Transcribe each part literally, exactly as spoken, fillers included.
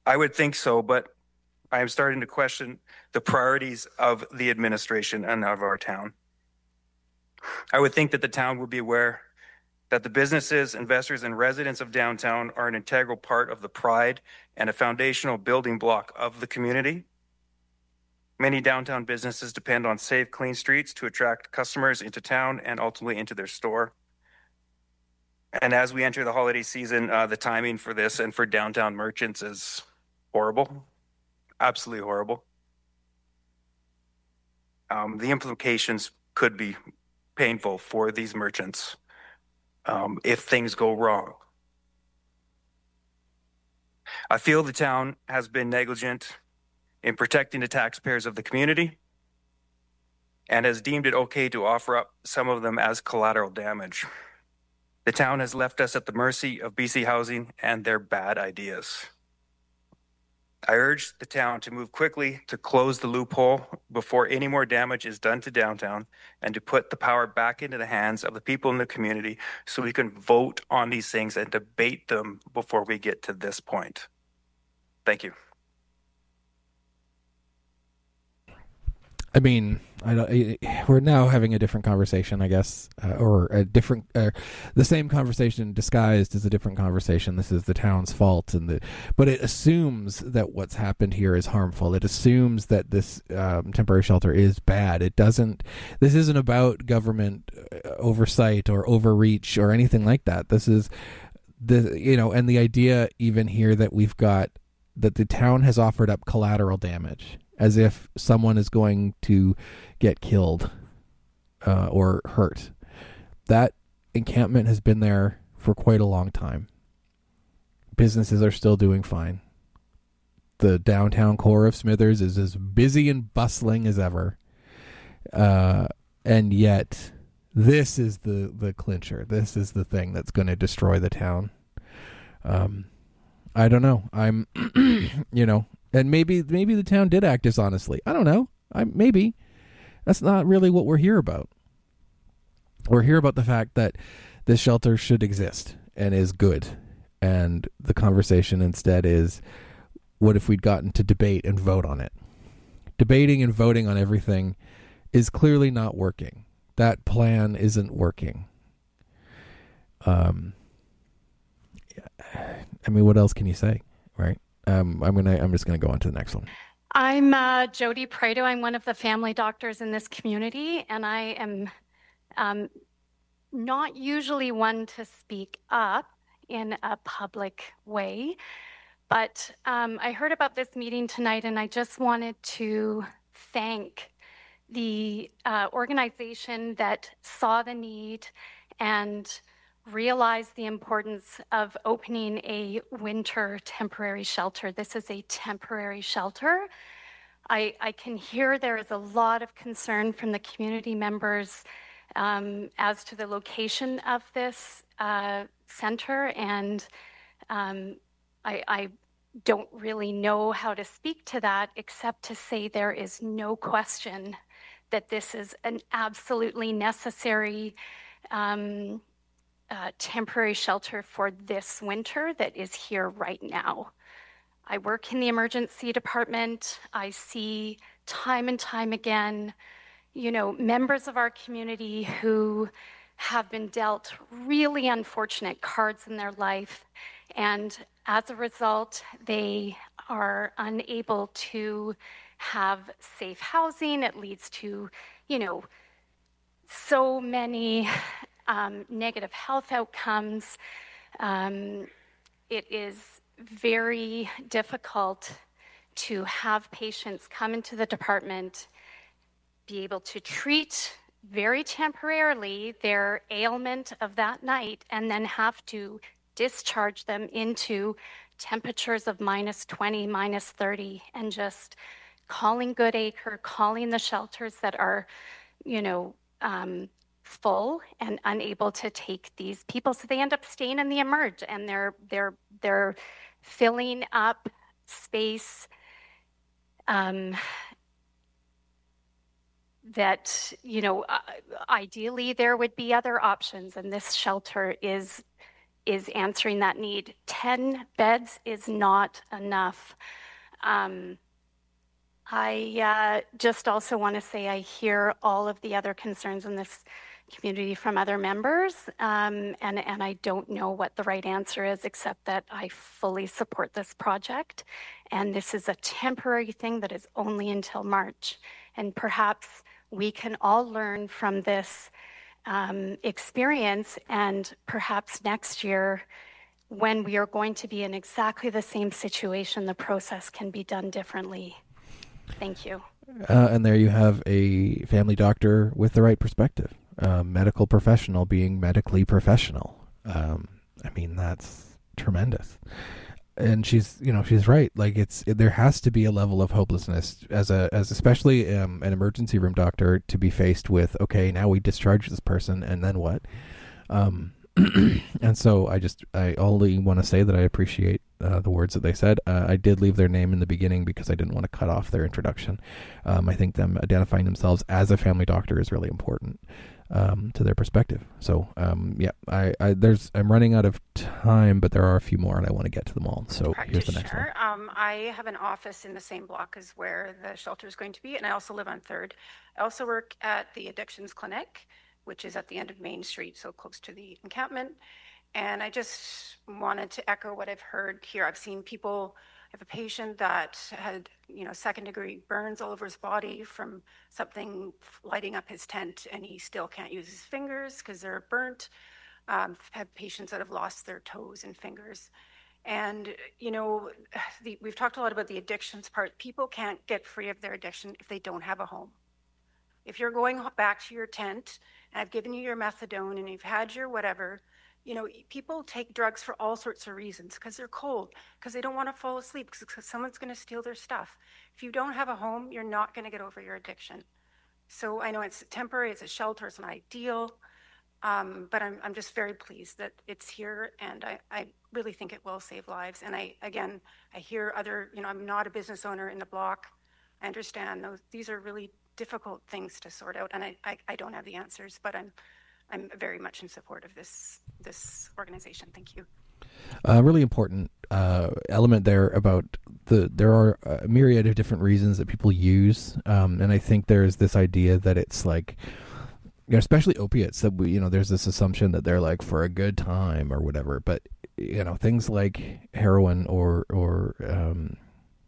I would think so, but I am starting to question the priorities of the administration and of our town. I would think that the town would be aware that the businesses, investors, and residents of downtown are an integral part of the pride and a foundational building block of the community. Many downtown businesses depend on safe, clean streets to attract customers into town and ultimately into their store. And as we enter the holiday season, uh, the timing for this and for downtown merchants is horrible, absolutely horrible. Um, the implications could be painful for these merchants um, if things go wrong. I feel the town has been negligent in protecting the taxpayers of the community and has deemed it okay to offer up some of them as collateral damage. The town has left us at the mercy of B C Housing and their bad ideas. I urge the town to move quickly to close the loophole before any more damage is done to downtown and to put the power back into the hands of the people in the community so we can vote on these things and debate them before we get to this point. Thank you. I mean, I don't, we're now having a different conversation, I guess, uh, or a different, uh, the same conversation disguised as a different conversation. This is the town's fault, and the, but it assumes that what's happened here is harmful. It assumes that this um, temporary shelter is bad. It doesn't. This isn't about government oversight or overreach or anything like that. This is the you know, and the idea even here that we've got that the town has offered up collateral damage, as if someone is going to get killed uh, or hurt. That encampment has been there for quite a long time. Businesses are still doing fine. The downtown core of Smithers is as busy and bustling as ever. Uh, and yet, this is the, the clincher. This is the thing that's going to destroy the town. Um, I don't know. I'm, you know, and maybe maybe the town did act dishonestly. I don't know. I maybe that's not really what we're here about. We're here about the fact that this shelter should exist and is good. And the conversation instead is, what if we'd gotten to debate and vote on it? Debating and voting on everything is clearly not working. That plan isn't working. Um, I mean, what else can you say, right? Um, I'm gonna. I'm just gonna go on to the next one. I'm uh, Jody Prado. I'm one of the family doctors in this community, and I am um, not usually one to speak up in a public way. But um, I heard about this meeting tonight, and I just wanted to thank the uh, organization that saw the need and realized the importance of opening a winter temporary shelter. This is a temporary shelter. I, I can hear there is a lot of concern from the community members um, as to the location of this uh, center, and um, I, I don't really know how to speak to that except to say there is no question that this is an absolutely necessary um, uh, temporary shelter for this winter that is here right now. I work in the emergency department. I see time and time again, you know, members of our community who have been dealt really unfortunate cards in their life. And as a result, they are unable to have safe housing. It leads to, you know, so many um, negative health outcomes. Um, it is very difficult to have patients come into the department, be able to treat very temporarily their ailment of that night, and then have to discharge them into temperatures of minus twenty, minus thirty, and just calling Goodacre, calling the shelters that are, you know, um, full and unable to take these people. So they end up staying in the emerge, and they're they're they're filling up space um, that, you know, uh, ideally there would be other options, and this shelter is is answering that need. ten beds is not enough. Um, I uh, just also want to say I hear all of the other concerns in this community from other members, um, and, and I don't know what the right answer is, except that I fully support this project. And this is a temporary thing that is only until March. And perhaps we can all learn from this um, experience, and perhaps next year, when we are going to be in exactly the same situation, the process can be done differently. Thank you. Uh, and there you have a family doctor with the right perspective, a medical professional being medically professional. Um, I mean, that's tremendous. And she's, you know, she's right. Like it's, it, there has to be a level of hopelessness as a, as especially um, an emergency room doctor to be faced with, okay, now we discharge this person and then what? Um, and so I just, I only want to say that I appreciate uh, the words that they said. Uh, I did leave their name in the beginning because I didn't want to cut off their introduction. Um, I think them identifying themselves as a family doctor is really important um, to their perspective. So um, yeah, I, I there's I'm running out of time, but there are a few more, and I want to get to them all. So here's the next one. Um, I have an office in the same block as where the shelter is going to be, and I also live on Third. I also work at the Addictions Clinic, which is at the end of Main Street, so close to the encampment. And I just wanted to echo what I've heard here. I've seen people, I have a patient that had, you know, second degree burns all over his body from something lighting up his tent, and he still can't use his fingers because they're burnt. Um, I've had patients that have lost their toes and fingers. And, you know, the, we've talked a lot about the addictions part. People can't get free of their addiction if they don't have a home. If you're going back to your tent, and I've given you your methadone and you've had your whatever, you know, people take drugs for all sorts of reasons, because they're cold, because they don't want to fall asleep, because someone's going to steal their stuff. If you don't have a home, you're not going to get over your addiction. So I know it's temporary, it's a shelter, it's not ideal, um, but I'm, I'm just very pleased that it's here, and I, I really think it will save lives. And I, again, I hear other, you know, I'm not a business owner in the block. I understand those, these are really difficult things to sort out, and I, I, I don't have the answers, but I'm I'm very much in support of this this organization. Thank you. A uh, really important uh, element there about the there are a myriad of different reasons that people use, um, and I think there's this idea that it's like, you know, especially opiates, that we, you know, there's this assumption that they're like for a good time or whatever, but you know, things like heroin or or um,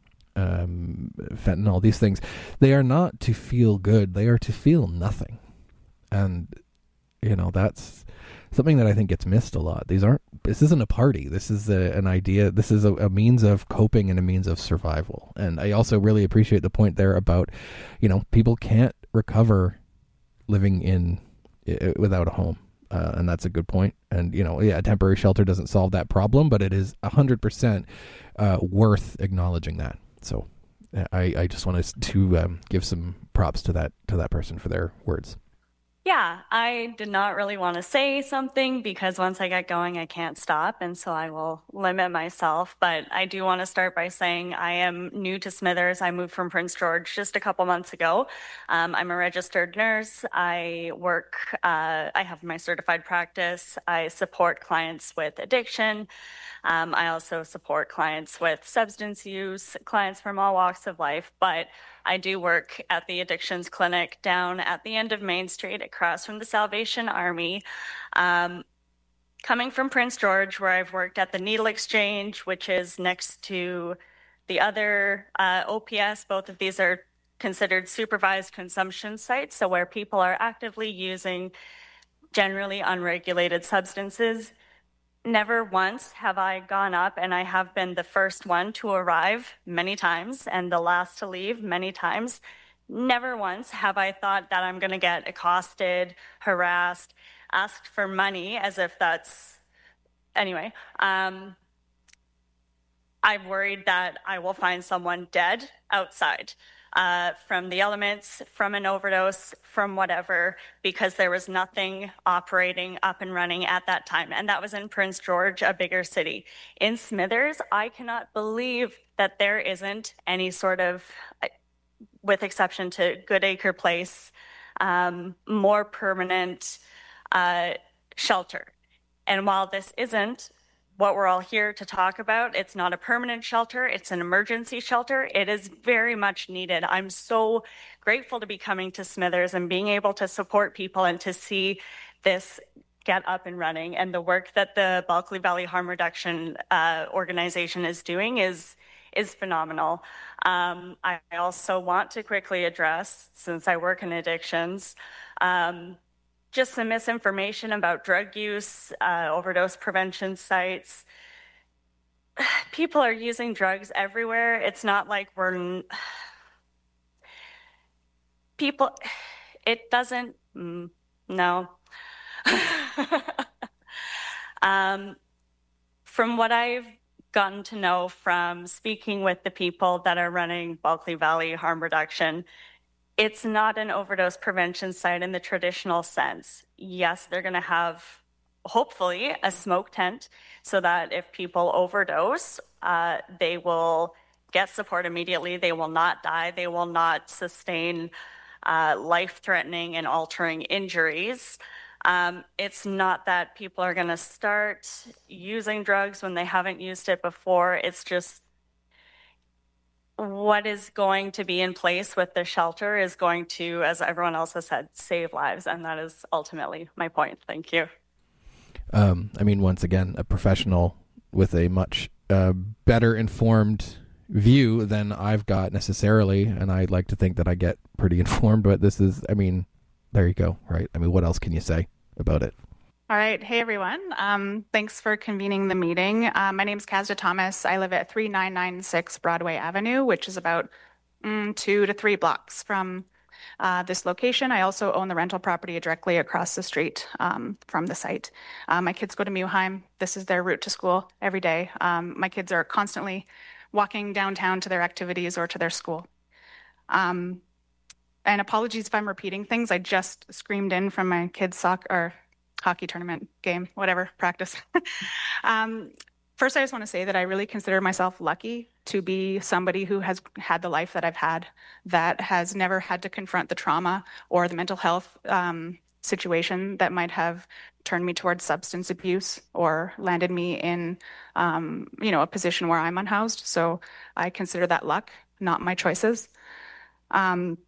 um, fentanyl, these things, they are not to feel good; they are to feel nothing, and you know, that's something that I think gets missed a lot. These aren't, this isn't a party. This is a, an idea. This is a, a means of coping and a means of survival. And I also really appreciate the point there about, you know, people can't recover living in, uh, without a home. Uh, and that's a good point. And, you know, yeah, a temporary shelter doesn't solve that problem, but it is a hundred percent uh, worth acknowledging that. So I, I just wanted to um, give some props to that, to that person for their words. Yeah, I did not really want to say something because once I get going, I can't stop. And so I will limit myself. But I do want to start by saying I am new to Smithers. I moved from Prince George just a couple months ago. Um, I'm a registered nurse. I work, uh, I have my certified practice. I support clients with addiction. Um, I also support clients with substance use, clients from all walks of life. But I do work at the Addictions Clinic down at the end of Main Street across from the Salvation Army. Um, coming from Prince George, where I've worked at the Needle Exchange, which is next to the other uh, O P S. Both of these are considered supervised consumption sites, so where people are actively using generally unregulated substances. Never once have I gone up, and I have been the first one to arrive many times and the last to leave many times. Never once have I thought that I'm going to get accosted, harassed, asked for money, as if that's... Anyway, um, I've worried that I will find someone dead outside. Uh, from the elements, from an overdose, from whatever, because there was nothing operating up and running at that time. And that was in Prince George, a bigger city. In Smithers, I cannot believe that there isn't any sort of, with exception to Goodacre Place, um, more permanent uh, shelter. And while this isn't what we're all here to talk about, it's not a permanent shelter, it's an emergency shelter. It is very much needed. I'm so grateful to be coming to Smithers and being able to support people and to see this get up and running. And the work that the Bulkley Valley Harm Reduction uh, organization is doing is is phenomenal. Um, I also want to quickly address, since I work in addictions, um, just some misinformation about drug use, uh, overdose prevention sites. People are using drugs everywhere. It's not like we're... People, it doesn't, mm, no. um, from what I've gotten to know from speaking with the people that are running Bulkley Valley Harm Reduction, it's not an overdose prevention site in the traditional sense. Yes, they're going to have, hopefully, a smoke tent so that if people overdose, uh, they will get support immediately. They will not die. They will not sustain uh, life-threatening and altering injuries. Um, it's not that people are going to start using drugs when they haven't used it before. It's just what is going to be in place with the shelter is going to, as everyone else has said, save lives. And that is ultimately my point. Thank you. Um, I mean, once again, a professional with a much uh, better informed view than I've got necessarily. And I'd like to think that I get pretty informed, but this is, I mean, there you go, right? I mean, what else can you say about it? All right. Hey, everyone. Um, thanks for convening the meeting. Uh, my name is Kazda Thomas. I live at three nine nine six Broadway Avenue, which is about mm, two to three blocks from uh, this location. I also own the rental property directly across the street um, from the site. Uh, my kids go to Muheim. This is their route to school every day. Um, my kids are constantly walking downtown to their activities or to their school. Um, and apologies if I'm repeating things. I just screamed in from my kids' soccer or hockey tournament game, whatever, practice. um, first, I just want to say that I really consider myself lucky to be somebody who has had the life that I've had, that has never had to confront the trauma or the mental health um, situation that might have turned me towards substance abuse or landed me in, um, you know, a position where I'm unhoused. So I consider that luck, not my choices. Um,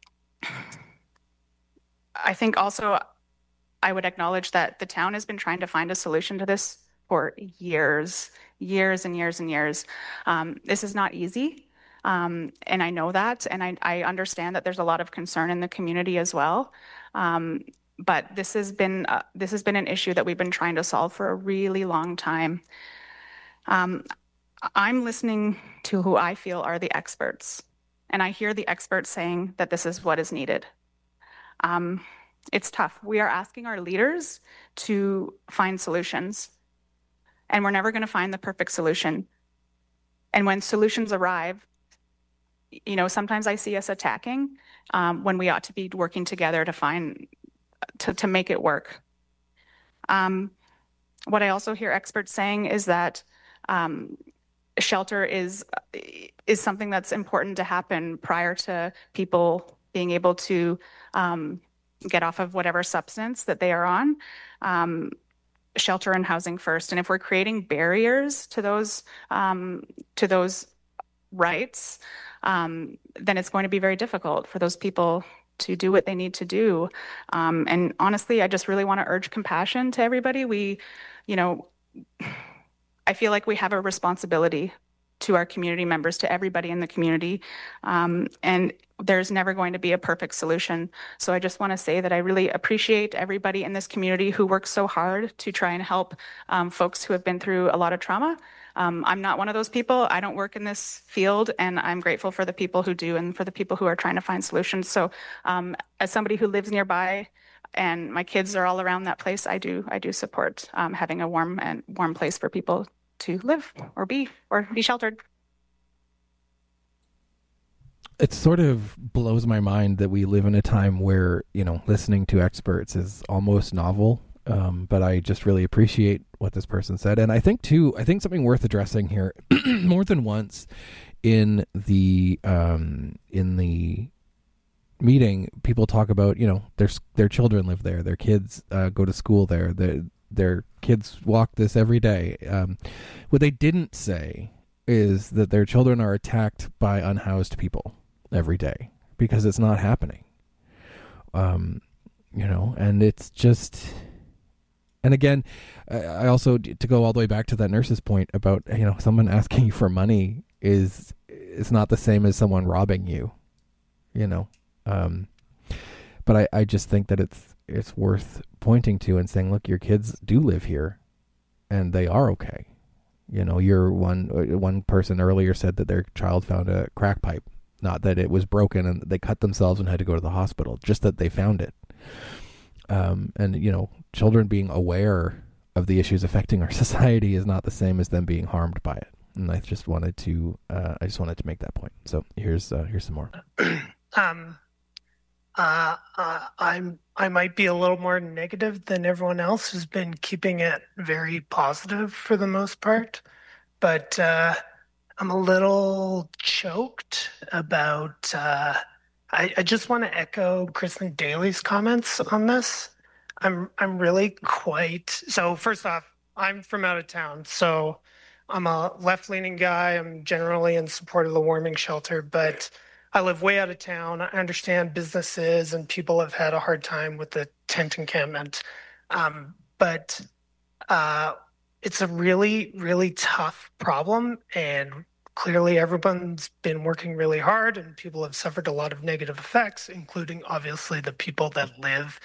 I think also I would acknowledge that the town has been trying to find a solution to this for years, years and years and years. Um, this is not easy, um, and I know that, and I, I understand that there's a lot of concern in the community as well. Um, but this has been uh, this has been an issue that we've been trying to solve for a really long time. Um, I'm listening to who I feel are the experts, and I hear the experts saying that this is what is needed. Um, It's tough. We are asking our leaders to find solutions, and we're never going to find the perfect solution. And when solutions arrive, you know, sometimes I see us attacking um, when we ought to be working together to find, to, to make it work. Um, what I also hear experts saying is that um, shelter is, is something that's important to happen prior to people being able to um, get off of whatever substance that they are on. Um, shelter and housing first. And if we're creating barriers to those um, to those rights, um, then it's going to be very difficult for those people to do what they need to do. Um, and honestly, I just really want to urge compassion to everybody. We, you know, I feel like we have a responsibility to our community members, to everybody in the community. Um, and there's never going to be a perfect solution. So I just want to say that I really appreciate everybody in this community who works so hard to try and help um, folks who have been through a lot of trauma. Um, I'm not one of those people. I don't work in this field, and I'm grateful for the people who do and for the people who are trying to find solutions. So um, as somebody who lives nearby and my kids are all around that place, I do I do support um, having a warm and warm place for people to live or be or be sheltered. It sort of blows my mind that we live in a time where, you know, listening to experts is almost novel. Um, but I just really appreciate what this person said. And I think, too, I think something worth addressing here more than once in the um, in the meeting, people talk about, you know, their their children live there, their kids uh, go to school there. The, their kids walk this every day. Um, what they didn't say is that their children are attacked by unhoused people every day, because it's not happening. Um, you know, and it's just, and again, I also, to go all the way back to that nurse's point about, you know, someone asking you for money is, is not the same as someone robbing you, you know. Um, but I, I just think that it's, it's worth pointing to and saying, look, your kids do live here and they are okay. You know, your one, one person earlier said that their child found a crack pipe, not that it was broken and they cut themselves and had to go to the hospital, just that they found it. Um, and, you know, children being aware of the issues affecting our society is not the same as them being harmed by it. And I just wanted to, uh, I just wanted to make that point. So here's, uh, here's some more. um, uh, uh, I'm, I might be a little more negative than everyone else who's been keeping it very positive for the most part, but, uh, I'm a little choked about, uh, I, I just want to echo Kristen Daly's comments on this. I'm I'm really quite, so first off, I'm from out of town, so I'm a left-leaning guy. I'm generally in support of the warming shelter, but I live way out of town. I understand businesses and people have had a hard time with the tent encampment. Um, but uh, it's a really, really tough problem, and clearly everyone's been working really hard and people have suffered a lot of negative effects, including obviously the people that live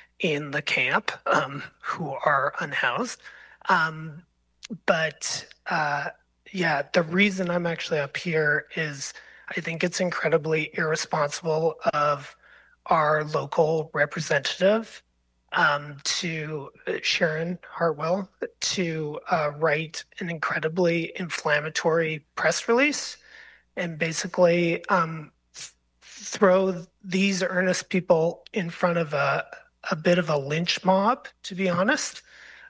in the camp um, who are unhoused. Um, but uh, yeah, the reason I'm actually up here is I think it's incredibly irresponsible of our local representative, um, to uh, Sharon Hartwell, to uh, write an incredibly inflammatory press release and basically um, th- throw these earnest people in front of a, a bit of a lynch mob, to be honest.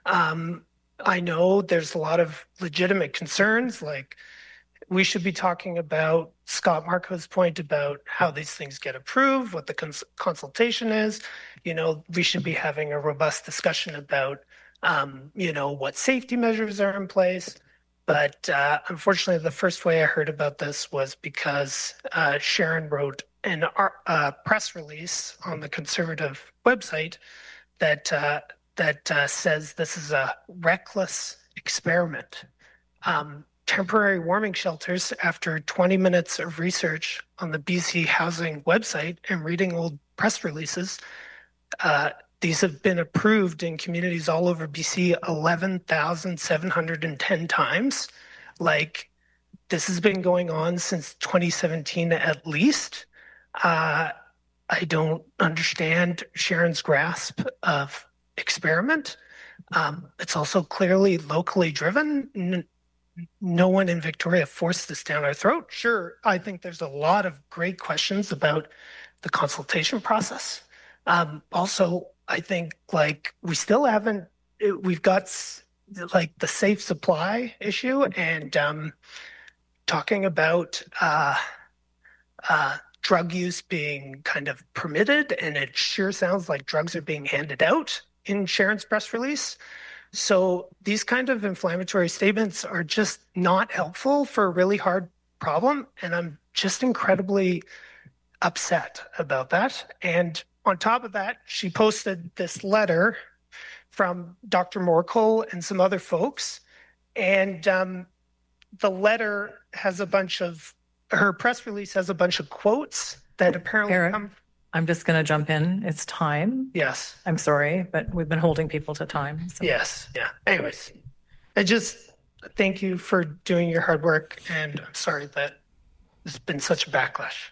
Um, I know there's a lot of legitimate concerns, like we should be talking about Scott Marco's point about how these things get approved, what the cons- consultation is. You know, we should be having a robust discussion about, um, you know, what safety measures are in place. But uh, unfortunately, the first way I heard about this was because uh, Sharon wrote an uh, press release on the Conservative website that uh, that uh, says this is a reckless experiment. Um, temporary warming shelters, after twenty minutes of research on the B C Housing website and reading old press releases, uh, these have been approved in communities all over B C eleven thousand seven hundred ten times. Like, this has been going on since twenty seventeen at least. Uh, I don't understand Sharon's grasp of experiment. Um, it's also clearly locally driven. N- no one in Victoria forced this down our throat. Sure, I think there's a lot of great questions about the consultation process. Um, also, I think like we still haven't, we've got like the safe supply issue and um, talking about uh, uh, drug use being kind of permitted, and it sure sounds like drugs are being handed out in Sharon's press release. So these kind of inflammatory statements are just not helpful for a really hard problem, and I'm just incredibly upset about that. And on top of that, she posted this letter from Doctor Morkel and some other folks, and um, the letter has a bunch of, her press release has a bunch of quotes that apparently Eric, come. I'm just going to jump in. It's time. Yes. I'm sorry, but we've been holding people to time. So. Yes. Yeah. Anyways, I just thank you for doing your hard work, and I'm sorry that there's been such a backlash.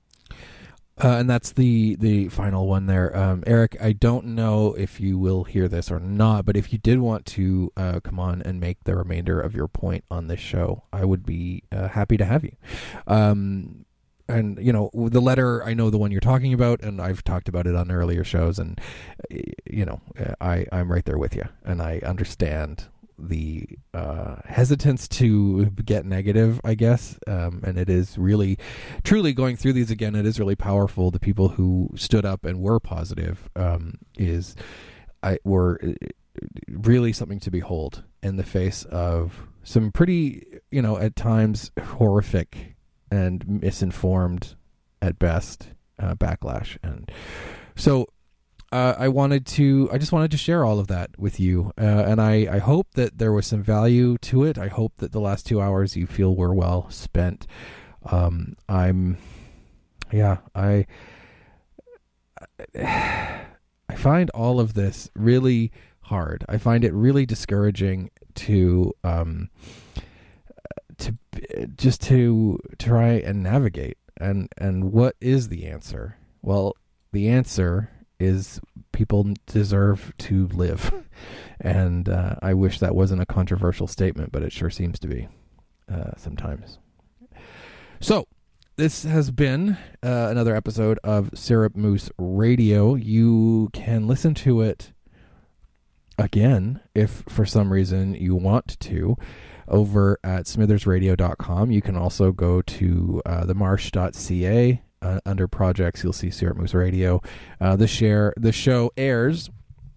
Uh, and that's the, the final one there. Um, Eric, I don't know if you will hear this or not, but if you did want to uh, come on and make the remainder of your point on this show, I would be uh, happy to have you. Um, and, you know, the letter, I know the one you're talking about, and I've talked about it on earlier shows, and, you know, I, I'm right there with you, and I understand the uh, hesitance to get negative, I guess. Um, and it is really, truly going through these again, it is really powerful. The people who stood up and were positive um, is, I were really something to behold in the face of some pretty, you know, at times horrific and misinformed at best uh, backlash. And so uh, I wanted to, I just wanted to share all of that with you. Uh, and I, I hope that there was some value to it. I hope that the last two hours you feel were well spent. Um, I'm, yeah, I, I find all of this really hard. I find it really discouraging to, um, to just to try and navigate. And, and what is the answer? Well, the answer is people deserve to live. And uh, I wish that wasn't a controversial statement, but it sure seems to be uh, sometimes. So this has been uh, another episode of Syrup Moose Radio. You can listen to it again if for some reason you want to over at smithers radio dot com. You can also go to uh, the marsh dot c a. Uh, under projects, you'll see Syrup Moose Radio. Uh, the share the show airs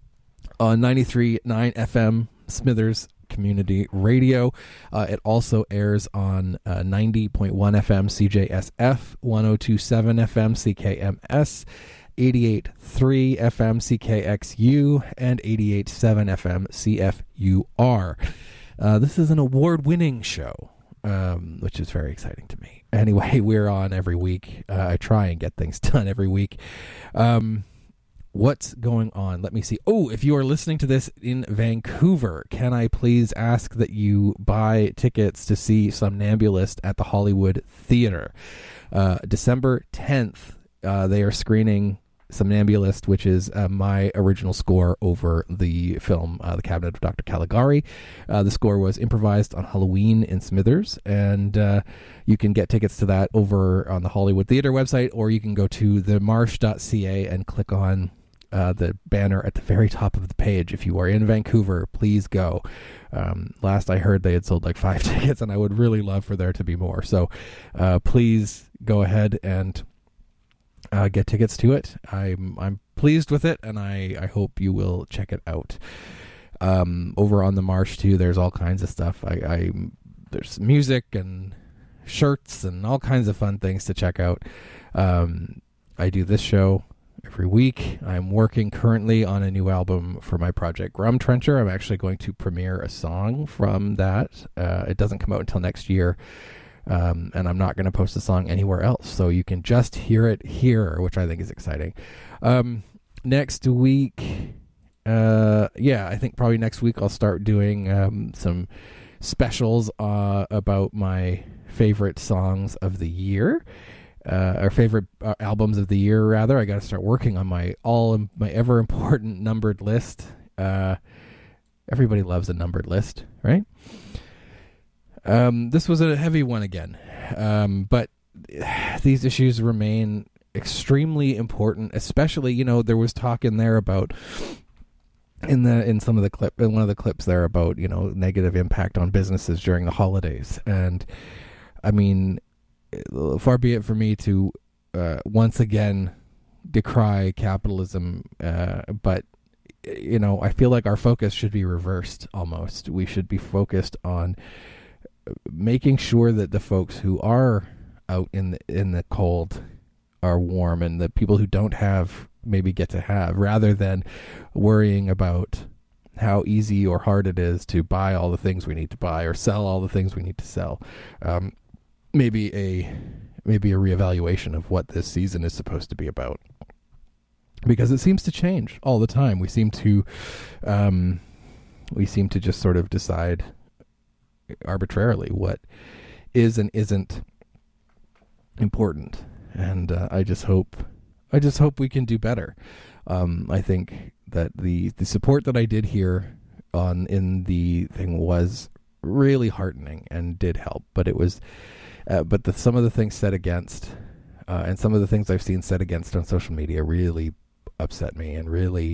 on ninety-three point nine F M Smithers Community Radio. Uh, it also airs on uh, ninety point one F M C J S F, one oh two point seven F M C K M S, eighty-eight point three F M C K X U, and eighty-eight point seven F M C F U R. Uh, this is an award-winning show, um, which is very exciting to me. Anyway, we're on every week. Uh, I try and get things done every week. Um, what's going on? Let me see. Oh, if you are listening to this in Vancouver, can I please ask that you buy tickets to see Somnambulist at the Hollywood Theatre? Uh, December tenth, uh, they are screening Somnambulist, which is uh, my original score over the film uh, The Cabinet of Doctor Caligari. Uh, the score was improvised on Halloween in Smithers, and uh, you can get tickets to that over on the Hollywood Theatre website, or you can go to the marsh dot c a and click on uh, the banner at the very top of the page. If you are in Vancouver, please go. Um, last I heard, they had sold like five tickets, and I would really love for there to be more. So uh, please go ahead and Uh, get tickets to it. I'm I'm pleased with it, and I, I hope you will check it out. Um, over on the Marsh too, there's all kinds of stuff. I, I there's music and shirts and all kinds of fun things to check out. Um, I do this show every week. I'm working currently on a new album for my project Grum Trencher. I'm actually going to premiere a song from that. Uh, it doesn't come out until next year. Um, and I'm not going to post the song anywhere else, so you can just hear it here, which I think is exciting. Um, next week, uh, yeah, I think probably next week I'll start doing um, some specials uh, about my favorite songs of the year, uh, or favorite uh, albums of the year, rather. I got to start working on my all my ever important numbered list. Uh, everybody loves a numbered list, right? Um, this was a heavy one again, um, but these issues remain extremely important, especially, you know, there was talk in there about, in the in some of the clip, in one of the clips there about, you know, negative impact on businesses during the holidays. And I mean, far be it for me to uh, once again decry capitalism, uh, but, you know, I feel like our focus should be reversed almost. We should be focused on making sure that the folks who are out in the, in the cold are warm, and the people who don't have maybe get to have, rather than worrying about how easy or hard it is to buy all the things we need to buy or sell all the things we need to sell. Um, maybe a maybe a reevaluation of what this season is supposed to be about, because it seems to change all the time. We seem to um, we seem to just sort of decide arbitrarily what is and isn't important, and uh, I just hope I just hope we can do better. Um, I think that the the support that I did hear on in the thing was really heartening and did help, but it was uh, but the, some of the things said against uh, and some of the things I've seen said against on social media really upset me and really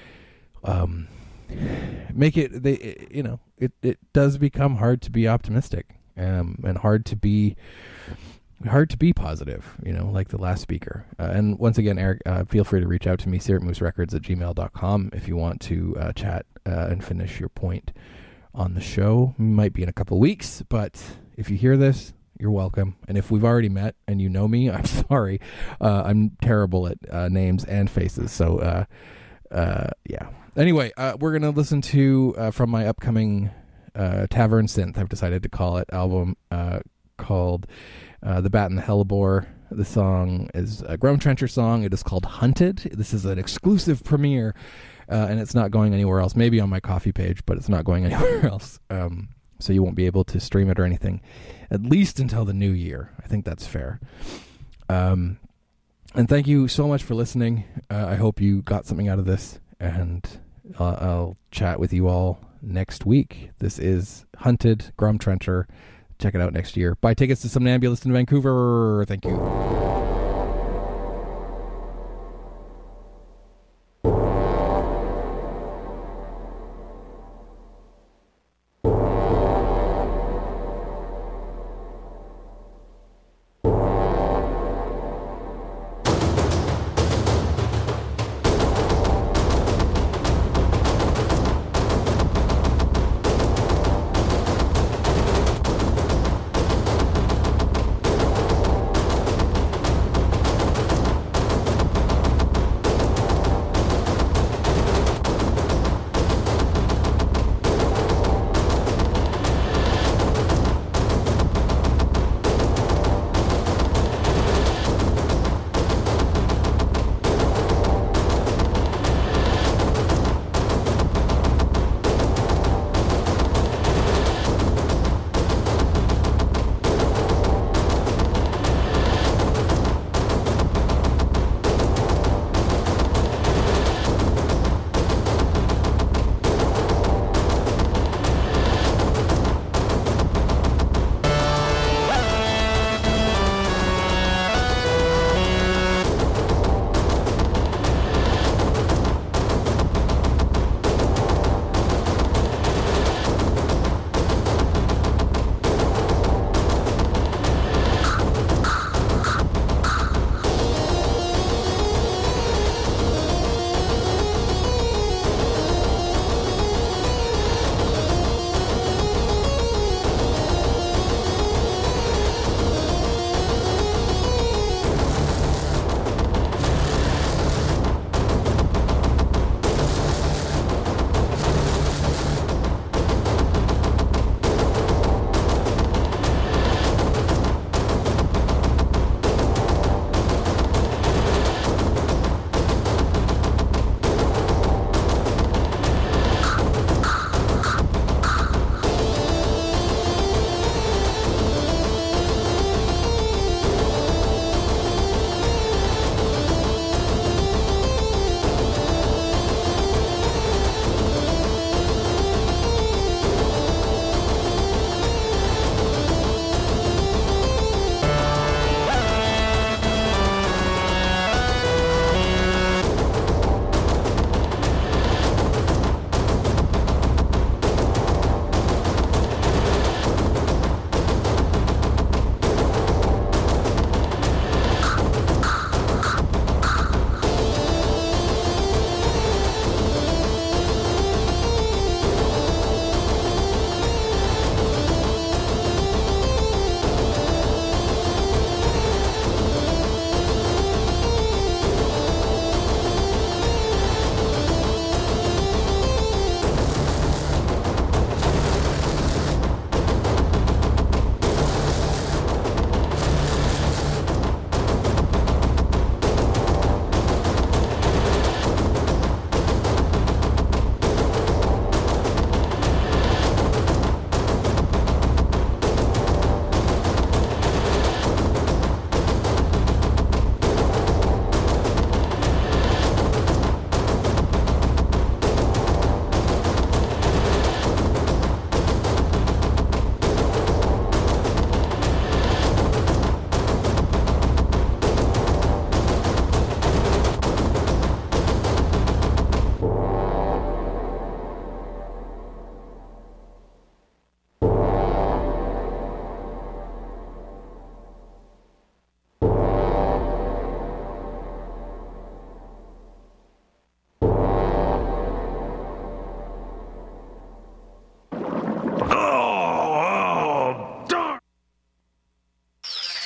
um make it, they, you know, it, it does become hard to be optimistic, um, and hard to be hard to be positive, you know, like the last speaker. Uh, and once again, Eric, uh, feel free to reach out to me, syrup moose records at gmail dot com, if you want to uh, chat uh, and finish your point on the show. Might be in a couple weeks, but if you hear this, you're welcome. And if we've already met and you know me, I'm sorry. Uh, I'm terrible at uh, names and faces. So, uh, uh, yeah. Anyway, uh, we're going to listen to, uh, from my upcoming uh, Tavern Synth, I've decided to call it, album uh, called uh, The Bat and the Hellebore. The song is a Grum Trencher song. It is called Hunted. This is an exclusive premiere, uh, and it's not going anywhere else. Maybe on my Coffee page, but it's not going anywhere else. Um, so you won't be able to stream it or anything, at least until the new year. I think that's fair. Um, and thank you so much for listening. Uh, I hope you got something out of this, and uh, I'll chat with you all next week. This is Hunted, Grum Trencher. Check it out next year. Buy tickets to Somnambulist in Vancouver. Thank you.